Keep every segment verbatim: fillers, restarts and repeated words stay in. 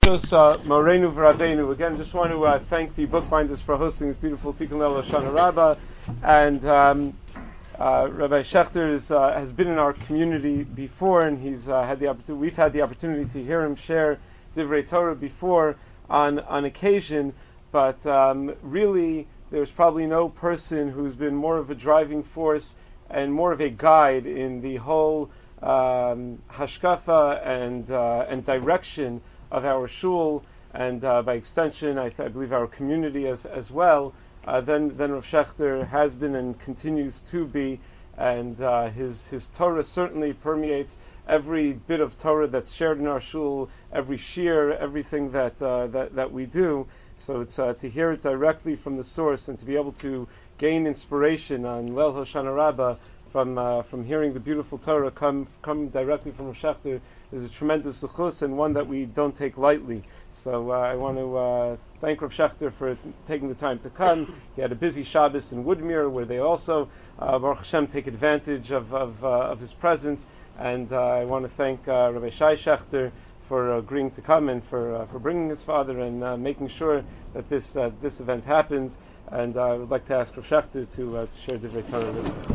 Uh, Morenu V'Rabbeinu. Again, just want to uh, thank the bookbinders for hosting this beautiful Tikkun El Hoshana Rabbah, and um, uh, Rabbi Schechter is, uh, has been in our community before, and he's uh, had the opportunity. We've had the opportunity to hear him share Divrei Torah before on on occasion, but um, really, there's probably no person who's been more of a driving force and more of a guide in the whole um, hashkafa and uh, and direction of our shul, and uh, by extension, I, th- I believe our community as as well. Uh, then, then Rav Schechter has been and continues to be, and uh, his his Torah certainly permeates every bit of Torah that's shared in our shul, every shir, everything that uh, that that we do. So it's uh, to hear it directly from the source and to be able to gain inspiration on Leil Hoshana Rabbah from uh, from hearing the beautiful Torah come come directly from Rav Schechter is a tremendous zechus and one that we don't take lightly. So uh, I want to uh, thank Rav Schechter for taking the time to come. He had a busy Shabbos in Woodmere where they also, uh, Baruch Hashem, take advantage of of, uh, of his presence. And uh, I want to thank uh, Rabbi Shai Schechter for agreeing to come and for uh, for bringing his father and uh, making sure that this uh, this event happens. And uh, I would like to ask Rav Schechter to, uh, to share Divrei Torah with us.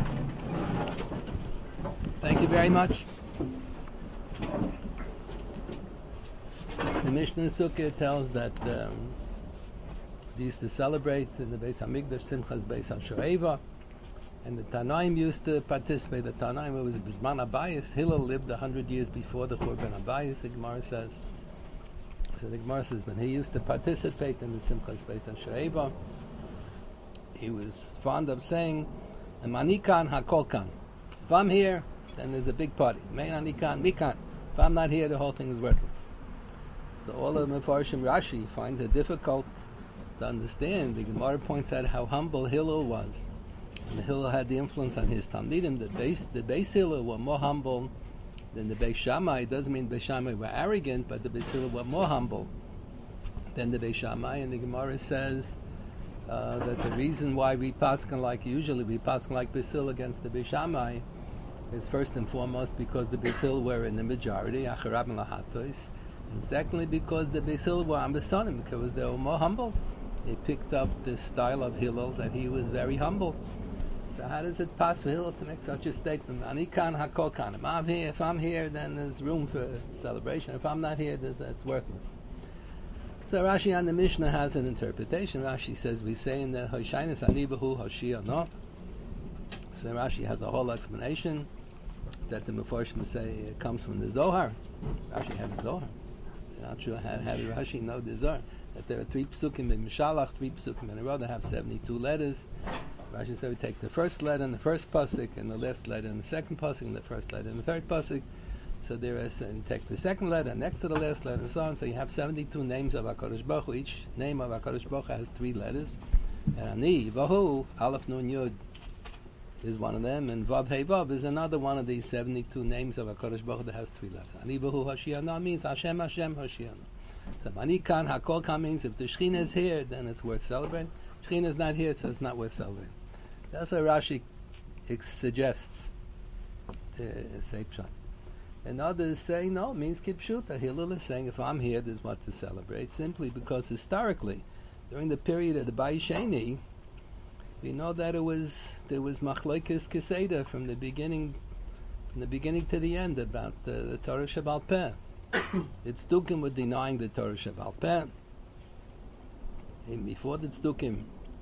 Thank you very much. The Mishnah Sukkah tells that um, they used to celebrate in the Beis Hamikdash Simchas Beis HaShoeva, and the Tanaim used to participate. The Tanaim, it was Bisman Abayis. Hillel lived a hundred years before the Churban Abayis, the Gemara says. So the Gemara says when he used to participate in the Simchas Beis HaShoeva, he was fond of saying, Manikan HaKolkan. If I'm here, then there's a big party. Mein Anikan, Mikan. If I'm not here, the whole thing is worthless. So all of Mefarshim Rashi finds it difficult to understand. The Gemara points out how humble Hillel was. And Hillel had the influence on his Talmidim. The Beis, the Beis Hillel were more humble than the Beis Shammai. It doesn't mean Beis Shammai were arrogant, but the Beis Hillel were more humble than the Beis Shammai. And the Gemara says uh, that the reason why we paskin like usually we paskin like Beis Hillel against the Beis Shammai is first and foremost because the Beis Hillel were in the majority, Acharab and Lahatos. And secondly, because the Beis Hillel were Ambesonim, because they were more humble. They picked up the style of Hillel, that he was very humble. So how does it pass for Hillel to make such a statement? Anikan hakolkan. If I'm here, if I'm here, then there's room for celebration. If I'm not here, it's worthless. So Rashi on the Mishnah has an interpretation. Rashi says we say in the Hoshainus Anibahu Hoshia no. So Rashi has a whole explanation that the Mefarshim say it comes from the Zohar. Rashi had the Zohar. Not sure how, how Rashi know the Zohar. That there are three psukim in Mishalach, three psukim in a row that have seventy-two letters. Rashi said we take the first letter in the first pasuk, and the last letter in the second pasuk, and the first letter in the third pasuk. So there is, and take the second letter next to the last letter, and so on. So you have seventy-two names of HaKadosh Baruch Hu. Each name of HaKadosh Baruch Hu has three letters. And Ani, Vahu, Aleph Nun Yud is one of them, and Vav Hey Vav is another one of these seventy-two names of HaKadosh Baruch Hu that has three letters. Ani Vahu Hoshiana means Hashem Hashem Hoshiana. So Manikan HaKolkan means if the Shechina is here, then it's worth celebrating. Shechina is not here, so it's not worth celebrating. That's what Rashi suggests. Uh, say Pshat. And others say no, it means Kipshuta. Hillel is saying if I'm here, there's what to celebrate. Simply because historically, during the period of the Bayis Sheni, we know that it was there was Machlokes Keseda from the beginning, from the beginning to the end about uh, the Torah Shebal Peh. The Tzdukim were denying the Torah Shebal Peh. And before the Tzdukim,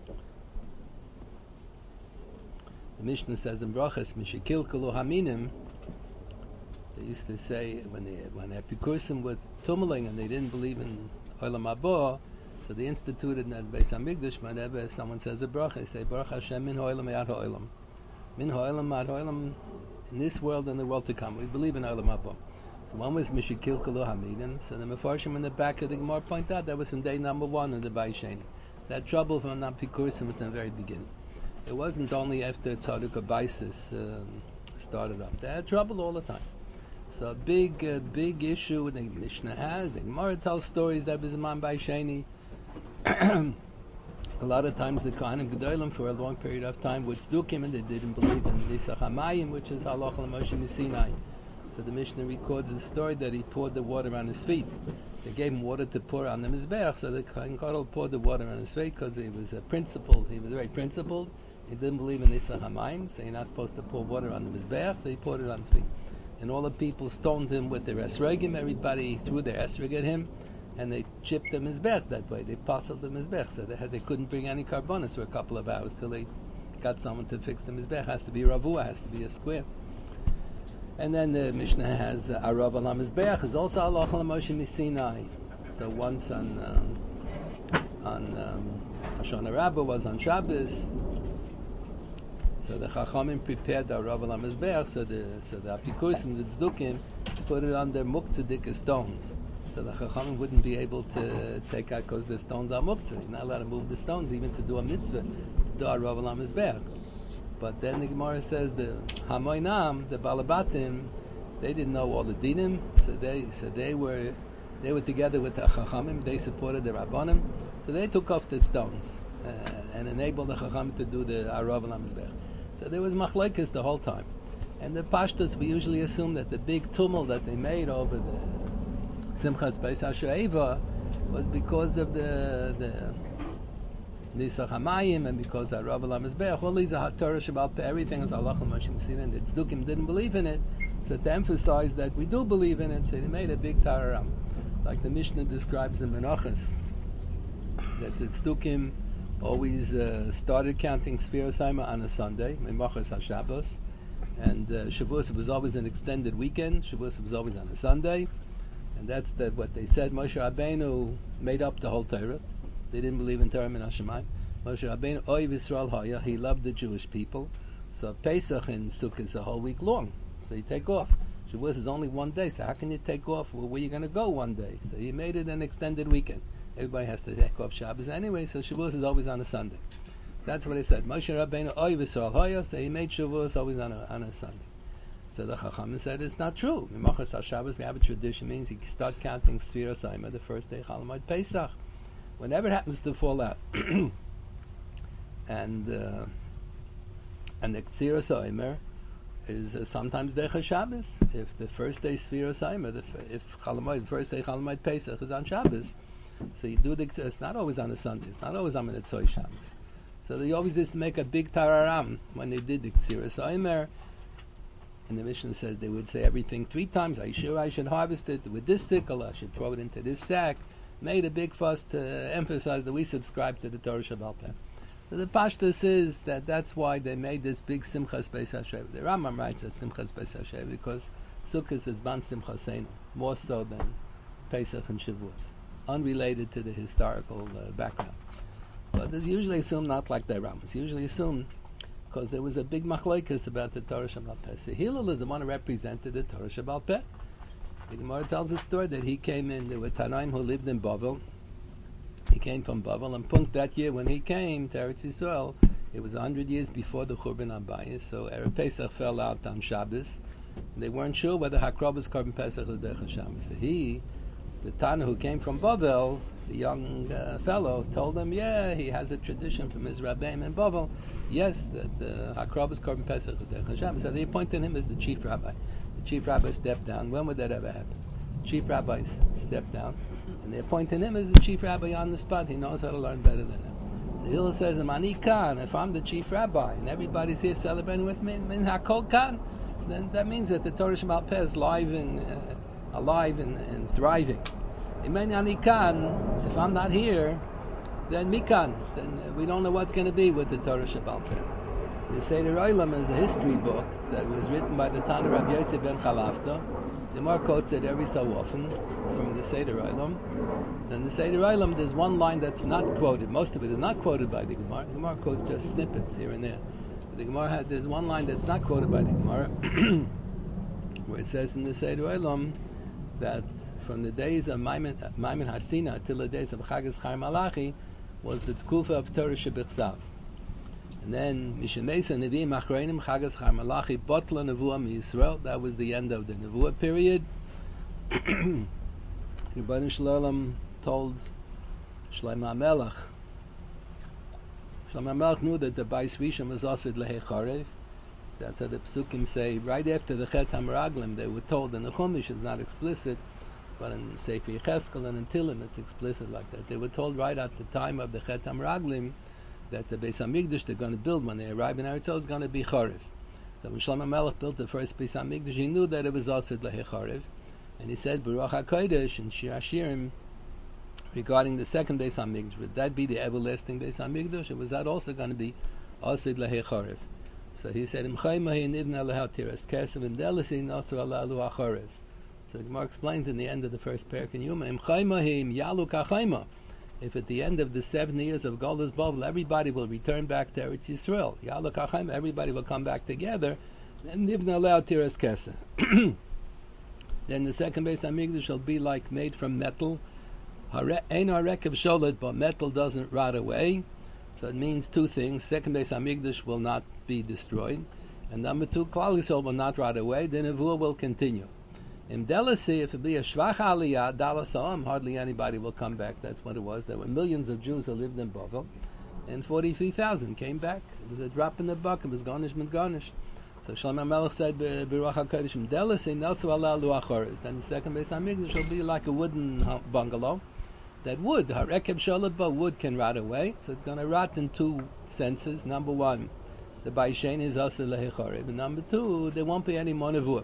the Mishnah says in Brachas, Mishikil Kulu Haminim. They used to say when they when the Epikusim were tummeling and they didn't believe in Olam Haba, so they instituted in that Beis Hamikdash. Whenever someone says a bracha, they say Baruch Hashem min ha'olam yad ha'olam, min ha'olam ad ha'olam, in this world and the world to come. We believe in Olam Haba. So one was Mishikil Kulu Hamidim. So the Mefarshim in the back of the Gemara point out that was from day number one in the Bayis Sheni. That trouble from the Epikusim at the very beginning. It wasn't only after Tzaddik Abaisis um, started up. They had trouble all the time. So a big, uh, big issue the Mishnah has. The Gemara tells stories that was a man by Sheni. A lot of times the Kohanim Gedolim for a long period of time would tzdukim and they didn't believe in Nisach HaMayim, which is Halach L'Moshe Misinai. So the Mishnah records the story that he poured the water on his feet. They gave him water to pour on the Mizbeach, so the Kohen Gadol poured the water on his feet because he was a principled, he was very principled. He didn't believe in Isach HaMayim, so you're not supposed to pour water on the Mizbeach, so he poured it on his feet. And all the people stoned him with their esrogim. Everybody threw their esrog at him, and they chipped the Mizbeach that way. They puzzled the Mizbeach, so they had, they couldn't bring any carbonas for a couple of hours till they got someone to fix the Mizbeach. It has to be ravua, has to be a square. And then the Mishnah has uh, Arav al Mizbeach is also Allah al Moshe Misinai. So once on um, on um, Hoshana Rabbah was on Shabbos. So the Chachamim prepared the Arav al Mizbeach. So the so the Apikusim, the Tzdukim, put it on their muktzedika stones. So the Chachamim wouldn't be able to take out because the stones are muktzah. You're not allowed to move the stones even to do a mitzvah, to do Arav al Mizbeach. But then the Gemara says the Hamoinam, the Balabatim, they didn't know all the dinim, so they so they were they were together with the Chachamim. They supported the Rabbanim, so they took off the stones uh, and enabled the Chachamim to do the Arav al Mizbeach. So there was machlekes the whole time. And the Pashtus, we usually assume that the big tumult that they made over the Simchas Beis HaShoeva was because of the the Nisach HaMayim, and because the Arav al Mizbeach, all these are Torah Shabbal Peh, everything is Allah al Moshe Misinai, and the Tzdukim didn't believe in it. So to emphasize that we do believe in it, so they made a big Tararam. Like the Mishnah describes in Menachos, that the Tzdukim always uh, started counting Sfiros Haima on a Sunday, Menachos HaShabbos, and uh, Shavuos was always an extended weekend, Shavuos was always on a Sunday, and that's that what they said. Moshe Rabbeinu made up the whole Torah. They didn't believe in Torah min Hashemayim. Moshe Rabbeinu oiv Yisrael haya. He loved the Jewish people. So Pesach and Sukkot is a whole week long. So you take off. Shavuos is only one day. So how can you take off? Well, where are you going to go one day? So he made it an extended weekend. Everybody has to take off Shabbos anyway. So Shavuos is always on a Sunday. That's what he said. Moshe Rabbeinu oiv Yisrael haya. So he made Shavuos always on a on a Sunday. So the Chachamim said it's not true. Menachos HaShabbos, we have a tradition, means you start counting Sfiros Haima the first day Chol Hamoed Pesach. Whenever it happens to fall out, and uh, and the Ktziras Omer is uh, sometimes Derech Shabbos. If the first day Sfiros Omer, if Chol Hamoed, the first day Chol Hamoed Pesach is on Shabbos, so you do the. It's not always on a Sunday. It's not always on the Tzoi Shabbos. So they always used to make a big tararam when they did the Ktziras Omer. And the Mishnah says they would say everything three times. Are you sure I should harvest it with this sickle? I should throw it into this sack. Made a big fuss to emphasize that we subscribe to the Torah Shabbal Peh. So the Pashtus is that that's why they made this big Simchas Beis HaShoeva. The Rambam writes that Simchas Beis HaShoeva because Sukkot is Ban Simchaseinu, more so than Pesach and Shavuos, unrelated to the historical uh, background. But it's usually assumed not like the Rambam. It's usually assumed because there was a big machlokes about the Torah Shabbal Peh. So Hillel is the one who represented the Torah Shabbal Peh. The Gemara tells a story that he came in, there were Tanaim who lived in Bavel. He came from Bavel, and Punt that year when he came to Eretz Yisrael, it was a hundred years before the Churban Abayis, so Erev Pesach fell out on Shabbos. They weren't sure whether Hakrobas Korban Pesach was Derech Shabbos. So he, the Tana who came from Bavel, the young uh, fellow, told him, yeah, he has a tradition from his Rabbeim in Bavel, yes, that the Hakrobas Korban Pesach was Derech Shabbos. So they appointed him as the chief rabbi. Chief rabbi stepped down. When would that ever happen? Chief rabbi stepped down, and they appointed him as the chief rabbi on the spot. He knows how to learn better than him. So Hillel says, "Mani Khan, if I'm the chief rabbi and everybody's here celebrating with me, min hakol Khan, then that means that the Torah Shabbal Peh is live and uh, alive and, and thriving. Imani Khan, if I'm not here, then Mikan, then uh, we don't know what's going to be with the Torah Shabbal Peh." The Seder Olam is a history book that was written by the Tana Rav Yosef ben Chalafta. The Gemara quotes it every so often from the Seder Olam. So in the Seder Olam, there's one line that's not quoted. Most of it is not quoted by the Gemara. The Gemara quotes just snippets here and there. But the Gemara had there's one line that's not quoted by the Gemara, where it says in the Seder Olam that from the days of Maimon Hasina till the days of Chagas Chaim Malachi was the Tkufa of Torah Shebichsav. And then Mishnesa Nevi'im Achreinim Chagas Char Malachi Botla Nevuah MiYisrael. That was the end of the Nevuah period. Rebbeinu Shalom told Shlomo HaMelech. Shlomo HaMelech knew that the Bais Rishon was Asid Lehe Charev, That's how the Psukim say right after the Chet HaMeraglim. They were told in the Chumash, it's not explicit, but in Sefer Yecheskel and in Tilim it's explicit like that. They were told right at the time of the Chet HaMeraglim that the Beis HaMikdash they're going to build when they arrive in Eretz Yisrael is going to be Chorev. So when Shlomo Melech built the first Beis HaMikdash, he knew that it was also Lehi Chorev. And he said, Baruch HaKodesh and Shir HaShirim, regarding the second Beis HaMikdash, would that be the everlasting Beis HaMikdash, or was that also going to be also Lehi Chorev? So he said, Im Chaymahi Nivna Leha Tiras Kesev Im Delisi Notzu Ala Lu HaChorev. So the Gemara explains in the end of the first parak in Yuma, Im Chaymahi Im Yalu Kachayma. If at the end of the seven years of Golus Bavel, everybody will return back to Eretz Yisrael, Yalu Kachayma, everybody will come back together, then Nivna Leha Tiras Kesev. Then the second Beis HaMikdash shall be like made from metal. Ein harekev sholet, but metal doesn't rot away. So it means two things. Second Beis HaMikdash will not be destroyed. And number two, Klal Yisrael will not rot away. The Nevuah will continue. In Delasi, if it be a Shvach Aliyah, Dalas Ha'am, hardly anybody will come back. That's what it was. There were millions of Jews who lived in Bavel. And forty-three thousand came back. It was a drop in the bucket. It was Garnish and Garnish. So Shlomo Melech said, Baruch HaKodesh, Delasi, Nasu Ala Lu HaChorev. Then the second Beis HaMikdash will be like a wooden bungalow. That wood, harekeb sholot, wood can rot away, so it's going to rot in two senses. Number one, the Baishen is also lehi chorev, and number two, there won't be any more nevuah.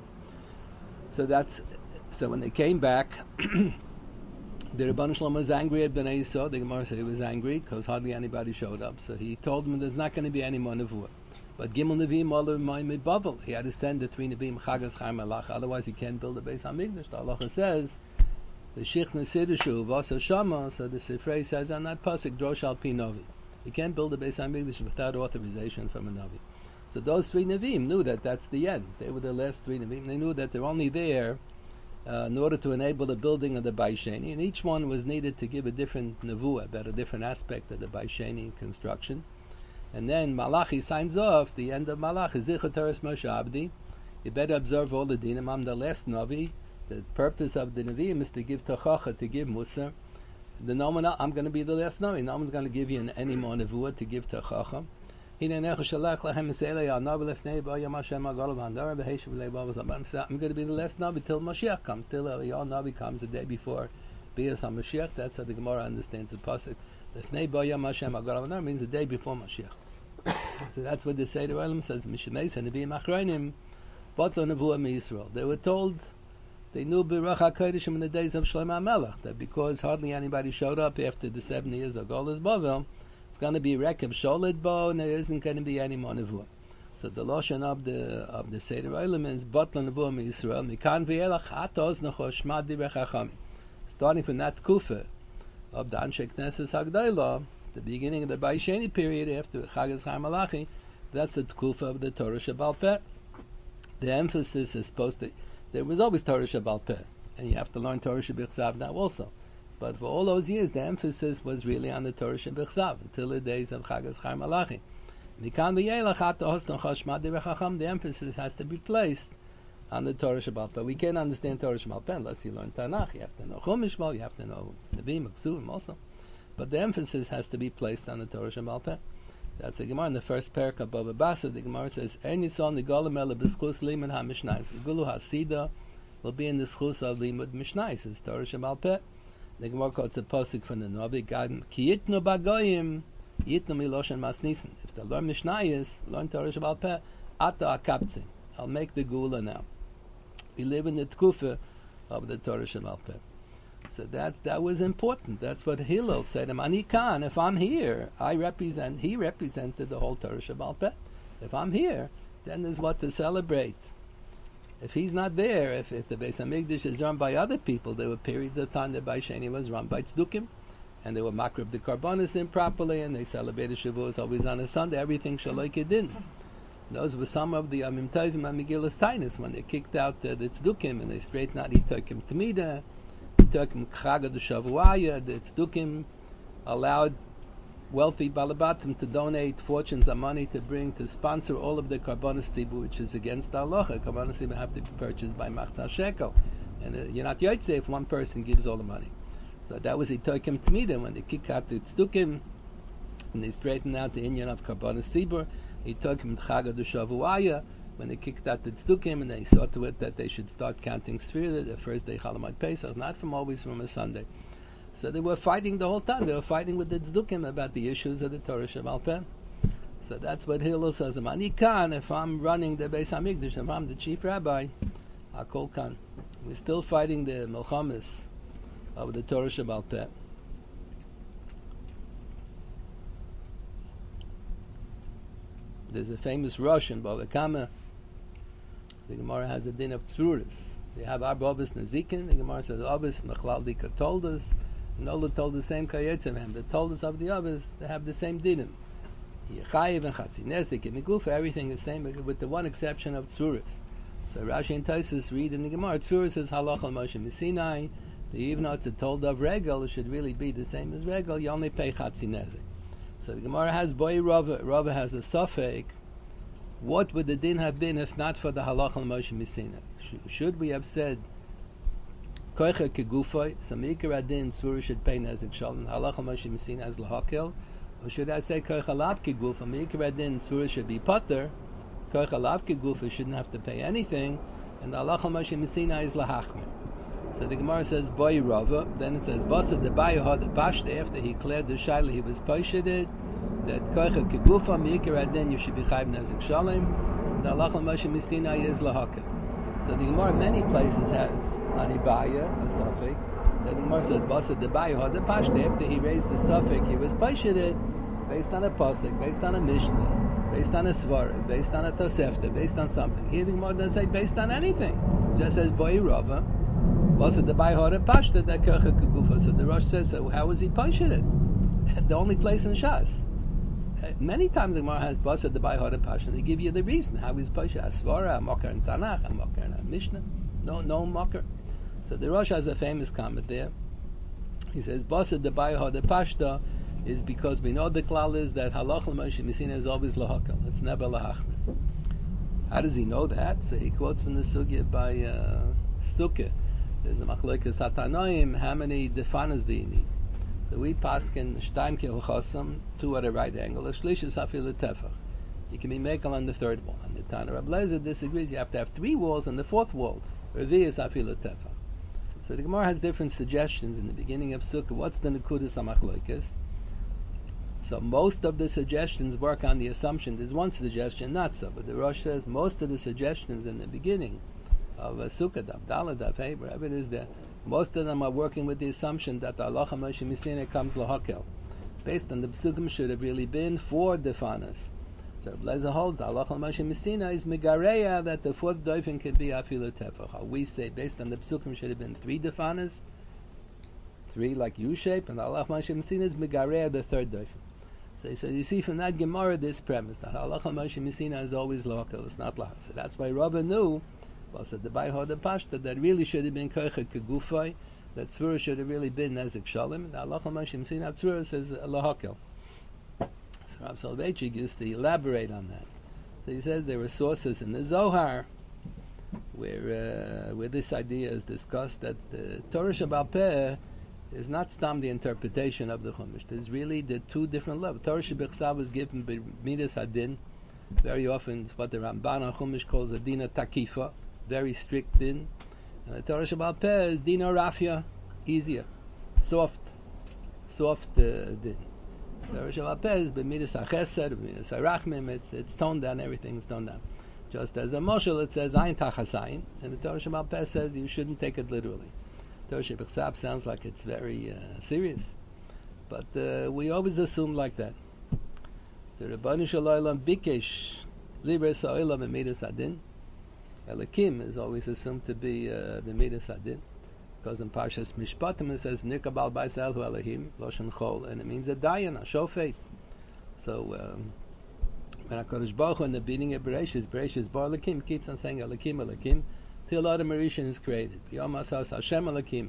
So that's so when they came back, the Rebbeinu Shlomo was angry at Bnei Yisrael. The Gemara said he was angry because hardly anybody showed up. So he told them there's not going to be any more nevuah. But Gimel Nevi'im all of my midbavel. He had to send the three Nevi'im Chagas Chaim Malach. Otherwise, he can't build a Beis HaMikdash. The halacha says. The Shichna Sidushu Vasa Shama, so the Sifrei says on that pasuk, Drosh al Pi Novi. You can't build a Beis HaMikdash without authorization from a Novi. So those three Nevi'im knew that that's the end. They were the last three Nevi'im. They knew that they're only there uh, in order to enable the building of the Baisheni, and each one was needed to give a different Nevuah, about a different aspect of the Baisheni construction. And then Malachi signs off, the end of Malachi, Zichot Teres Moshe Abdi. You better observe all the dinim. I'm the last Novi. The purpose of the Nevi'im is to give Tochacha, to give Musar. The Noman, I'm going to be the last Navi. No one's going to give you any more Nevuah to give Tochacha. I'm going to be the last Navi till Mashiach comes, till Eliyahu Navi comes the day before Bias HaMashiach. That's how the Gemara understands the pasuk. Lefnei Ba'yam Hashem HaGol means the day before Mashiach. So that's what the Seder Olam says. Mishemeis Nevi'im Achronim, Botlo Nevuah MiYisrael. They were told. They knew Baruch HaKodesh in the days of Shlomo Melech that because hardly anybody showed up after the seven years of Golus Bavel, it's going to be Rekev Sholed Bo, and there isn't going to be any more Nevuah. So the Lashon of the of the Seder Olam is Botla Nevuah MiYisrael Mikan V'Elach Atos Nechosh Shma Divrei Chachamim. Starting from that Kufa of the Anshe Knesses Hagdolah, the beginning of the Baisheni period after Chagas Chaim Malachi, that's the Kufa of the Torah Shebal Peh. The emphasis is supposed to. There was always Torah Shebal Peh, and you have to learn Torah Shebichsav now also. But for all those years, the emphasis was really on the Torah Shebichsav until the days of Chagas Chaim Malachi. The emphasis has to be placed on the Torah Shebal Peh. We can't understand Torah Shebal Peh unless you learn Tanakh. You have to know Chumash, you have to know Nevi'im, Ksuvim also. But the emphasis has to be placed on the Torah Shebal Peh. That's the Gemara in the first parak of Baba Basra. The Gemara says, "En yisol nigolim ele b'schus limud ha-mishnayos." Gulu hasida will be in the schus of limud mishnayos. It's Torah Shebal Peh. The Gemara quotes a pasuk from the Navi. God, ki yitnu bagoyim, yitnu miloshen masnisen. If they learn mishnayos, learn Torah Shebal Peh, ata akaptzim. I'll make the gula now. We live in the tkufa of the Torah Shebal Peh. So that that was important. That's what Hillel said. Ani Khan, if I'm here, I represent. He represented the whole Torah Shebal Peh. If I'm here, then there's what to celebrate. If he's not there, if, if the Beis HaMikdash is run by other people, there were periods of time that Baisheni was run by Tzdukim, and they were makrib the Karbonis improperly, and they celebrated Shavuos always on a Sunday. Everything Shaloikidin. Those were some of the Amim Tovim and Megillas Tainus when they kicked out uh, the Tzdukim and they straightened out Itokim Tmida. The Tzdukim allowed wealthy Balabatim to donate fortunes of money to bring to sponsor all of the Karbonis Tzibur, which is against the halacha. Karbonis Tzibur have to be purchased by Machzah Shekel, and uh, you're not Yotze if one person gives all the money. So that was Itokim Tmida when they kicked out the Tzdukim and they straightened out the Inyan of Karbonis Tzibur. Itokim Chagad Shavuaya. when they kicked out the tzdukim and they saw to it that they should start counting Sfira, the first day Chalamat Pesach, not from always from a Sunday. So they were fighting the whole time. They were fighting with the tzdukim about the issues of the Torah Shebaal Peh. So that's what Hillel says. Ani kan, if I'm running the Beis Hamikdash, if I'm the chief rabbi, Hakol kan. We're still fighting the Milchamis of the Torah Shebaal Peh. There's a famous Rosh in Bava Kama. The Gemara has a din of Tzuris. They have Arba Obis Nazikin. The Gemara says Obis Mechlal Dika told us. And all told the same Kayetzim. The told us of the Obis, they have the same dinim. Yechayiv and Chatzinezik and Migufa, everything is the same with the one exception of Tzuris. So Rashi and Taisus read in the Gemara, Tzuris is Halach al Moshe Missinai. Even though it's a told of Regel, it should really be the same as Regel. You only pay Chatzinezik. So the Gemara has Boy Rava. Rava has a Safek. What would the din have been if not for the Halach al Moshe Missinai? Should we have said Koicha Kegufay, so Mikra Adin Tzuris should pay Nezik Shalom, Halach al Moshe Missinai as Lahakel? Or should I say Koicha Lav Kegufa, Mikra Adin Tzuris should be Potter, Koicha Lav Kegufa shouldn't have to pay anything, and the Halach al Moshe Missinai is Lahachmer. So the Gemara says Boy Rava, then it says Basa de Bayo the Pashta, after he cleared the Shaila, he was Posheded, that Koicha Kegufa, Mikra Adin, you should be Chayv Nezik Shalom, the Halach al Moshe Missinai is Lahakel. So the Gemara many places has Anibaya, a suffix. The Gemara says Basa de Bayo the Pashta, after he raised the suffix, he was Posheded, based on a pasuk, based on a mishnah, based on a svara, based on a tosefta, based on something. Here the Gemara doesn't say based on anything. It just says Boy Rava. Also the Bayhara Pashta that Kercha Kegufa. So the Rosh says, so how was he Poshed? The only place in Shas. Many times the Gemara has Basa the Bayhara Pashta. They give you the reason how he's Poshed. A svara, a mocker in Tanakh, a mocker in a mishnah. No, no mocker. So the Rosh has a famous comment there. He says Basa the Bayhara Pashta is because we know the klal is that halach l'moshe misina is always lahakal. It's never lahachmer. How does he know that? So he quotes from the sugya by uh, Sukkah. There's a machlokes hatanoim. How many defanas do you need? So we paskin shtaim kil chasam, two at a right angle. A shlish is hafil tefach. You can be mekel on the third wall. And the Tana Rab Lezer disagrees. You have to have three walls and the fourth wall. Revi is hafil tefach. So the Gemara has different suggestions in the beginning of Sukkah. What's the nekudas hamachlokes? So most of the suggestions work on the assumption. There's one suggestion, not so, but the Rosh says most of the suggestions in the beginning of a Sukkah, Daf Daled, Daf Hey, wherever it is there, most of them are working with the assumption that the Allah Moshe Misina comes lahakel. Based on the Psukim should have really been four defanas. So Lezer holds Allah Moshe Misina is megareya that the fourth doifin could be afilu tefach. We say based on the Psukim should have been three defanas, three like U-shape, and Allah Moshe Misina is megareya the third doifin. So he says, you see from that Gemara this premise that Halach Moshe Misina is always local, it's not lahach. So that's why Rabbi knew, well, said the Bayhod the Pashta, that really should have been Koichet Kegufay, that Tzvura should have really been Nezik Shalom, and Halach Moshe Misina Tzvura says lahakel. So Rav Soloveitchik used to elaborate on that. So he says there were sources in the Zohar where uh, where this idea is discussed that the Torah Shebaal Peh is not stam the interpretation of the Chumash. There's really the two different levels. Torah Shebechsav is given by Midas Hadin. Very often it's what the Ramban on Chumash calls a Dina Takifa, very strict din. And the Torah Shebaal Peh is Dina Rafia, easier, soft, soft uh, din. The Torah Shebaal Peh is by Midas HaChesed, by Midas HaRachmim, it's, it's toned down, everything is toned down. Just as a Moshel, it says Ayin Tachasayin, and the Torah Shebaal Peh says you shouldn't take it literally. Torah Shebechsav sounds like it's very uh, serious, but uh, we always assume like that. The Rabbanu Shalom Bikesh Libres Ha'olam B'Midas Hadin. Elokim is always assumed to be uh, B'Midas Hadin, because in Parshas Mishpatim it says Nikabal Ba'Israel Hu Elohim Loshen Chol, and it means a dayan, a shofet. So um, when HaKadosh Baruch Hu in the beginning of Bereshis, Bereshis Bar Elokim keeps on saying Elokim Elokim till Adam Rishon is created. Yom Asas Hashem Elokim.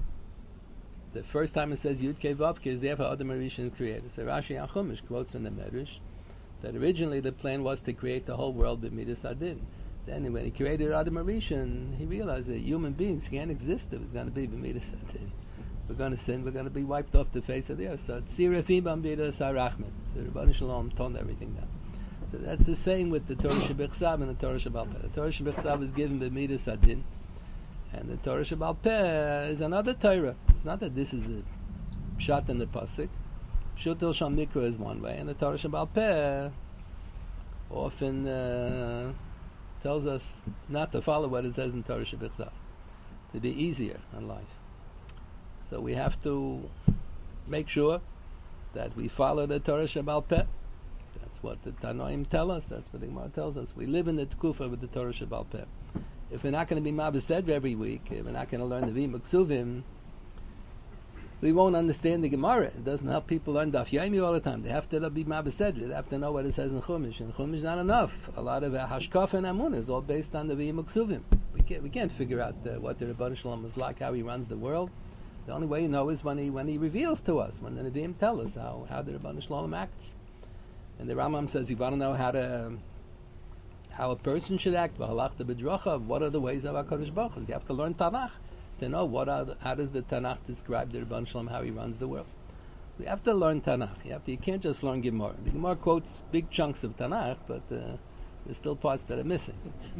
The first time it says Yud Kei Vav Kei is therefore Adam Rishon is created. So Rashi and Chumash quotes from the Medrash that originally the plan was to create the whole world with Midas Hadin. Then when he created Adam Rishon, he realized that human beings can't exist if it's going to be Midas Hadin. We're going to sin, we're going to be wiped off the face of the earth. So Tzirafim B'Midas HaRachmim. So Rabbanu Shalom toned everything down. So that's the same with the Torah Shebichsav and the Torah Shebal Peh. The Torah Shebichsav is given by Midas Adin, and the Torah Shebal Peh is another Torah. It's not that this is a shot in the pasuk. Shutel Shal Mikra is one way, and the Torah Shebal Peh often uh, tells us not to follow what it says in Torah Shebichsav, to be easier in life. So we have to make sure that we follow the Torah Shebal Peh. That's what the Tanoim tell us. That's what the Gemara tells us. We live in the Tkufa with the Torah Shebal Peh. If we're not going to be Mabesed every week, if we're not going to learn the Vim Ksuvim, we won't understand the Gemara. It doesn't help people learn Daf Yomi all the time. They have to be Mabesed. They have to know what it says in Chumash. And Chumash is not enough. A lot of Hashkaf and Amun is all based on the Vim Ksuvim. We can't, we can't figure out uh, what the Rebbeinu Shalom is like, how he runs the world. The only way you know is when he when he reveals to us, when the Nevi'im tell us how, how the Rebbeinu Shalom acts. And the Rambam says, you want to know how to how a person should act. What are the ways of HaKadosh Baruch Hu? You have to learn Tanakh to know what are the, how does the Tanakh describe the Rebbeinu Shalom, how he runs the world. You have to learn Tanakh. You have to. You can't just learn Gemara. The Gemara quotes big chunks of Tanakh, but uh, there's still parts that are missing.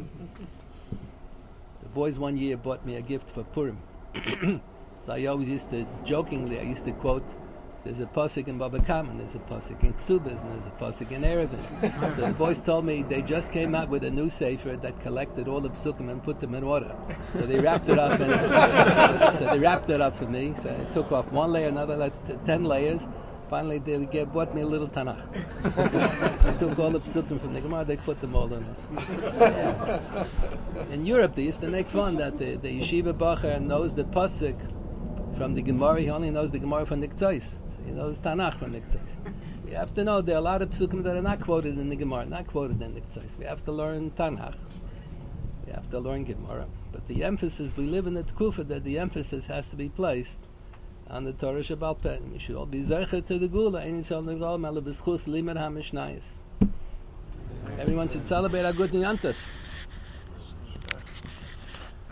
The boys one year bought me a gift for Purim. So I always used to, jokingly, I used to quote, there's a pasuk in Baba Kama, and there's a pasuk in Ksubas, and there's a pasuk in Erevin. So the boys told me they just came out with a new sefer that collected all the psukim and put them in order. So they wrapped it up, and so they wrapped it up for me. So I took off one layer, another like ten layers. Finally, they gave, bought me a little Tanakh. They took all the psukim from the Gemara, they put them all in. Yeah. In Europe, they used to make fun that the, the yeshiva bacher knows the pasuk from the Gemara. He only knows the Gemara from the K'tzais. So he knows Tanakh from the K'tzais. We have to know there are a lot of psukim that are not quoted in the Gemara, not quoted in the K'tzais. We have to learn Tanakh. We have to learn Gemara. But the emphasis, we live in the Tkufa that the emphasis has to be placed on the Torah Shebal Peh. We should all be zeicher to the Gula. Everyone should celebrate a good New Yom Tov.